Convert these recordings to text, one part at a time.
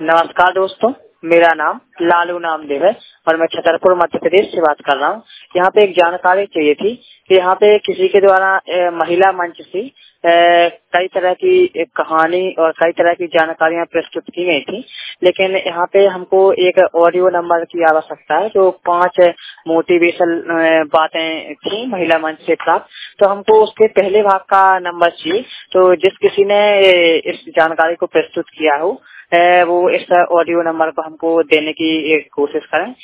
नमस्कार दोस्तों, मेरा नाम लालू नामदेव है और मैं छतरपुर मध्य प्रदेश से बात कर रहा हूँ। यहाँ पे एक जानकारी चाहिए थी कि यहाँ पे किसी के द्वारा महिला मंच से कई तरह की कहानी और कई तरह की जानकारियाँ प्रस्तुत की गई थी, लेकिन यहाँ पे हमको एक ऑडियो नंबर की आवश्यकता है जो 5 मोटिवेशनल बातें थी महिला मंच से प्राप्त। तो हमको उसके पहले भाग का नंबर चाहिए। तो जिस किसी ने इस जानकारी को प्रस्तुत किया हो वो इस ऑडियो नंबर को हमको देने की कोशिश करें,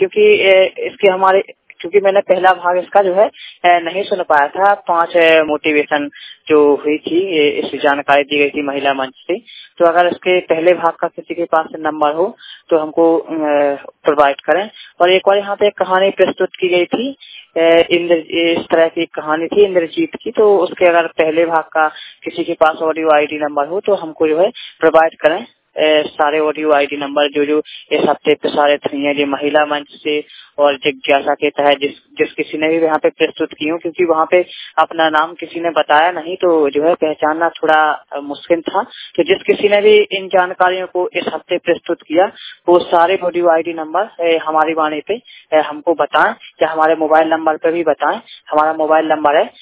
क्योंकि मैंने पहला भाग इसका जो है नहीं सुन पाया था। 5 मोटिवेशन जो हुई थी इस जानकारी दी गई थी महिला मंच से। तो अगर इसके पहले भाग का किसी के पास नंबर हो तो हमको प्रोवाइड करें। और एक बार यहाँ पे एक कहानी प्रस्तुत की गई थी, इस तरह की कहानी थी इंद्रजीत की। तो उसके अगर पहले भाग का किसी के पास ऑडियो आईडी नंबर हो तो हमको जो है प्रोवाइड करें सारे ऑडियो आईडी नंबर जो इस हफ्ते प्रसारित हुई है, जो महिला मंच से और जिज्ञासा के तहत जिस किसी ने भी यहाँ पे प्रस्तुत की हो, क्योंकि वहाँ पे अपना नाम किसी ने बताया नहीं तो जो है पहचानना थोड़ा मुश्किल था। तो जिस किसी ने भी इन जानकारियों को इस हफ्ते प्रस्तुत किया वो सारे ऑडियो आईडी नंबर हमारी वाणी पे हमको बताएं या हमारे मोबाइल नंबर पे भी बताएं। हमारा मोबाइल नंबर है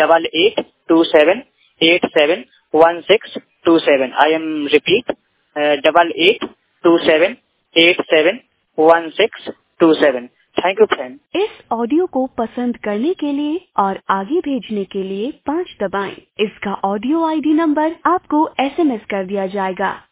8827871627। I am repeat 8827871627। Thank you friend. इस ऑडियो को पसंद करने के लिए और आगे भेजने के लिए 5 दबाएं। इसका ऑडियो आईडी नंबर आपको SMS कर दिया जाएगा।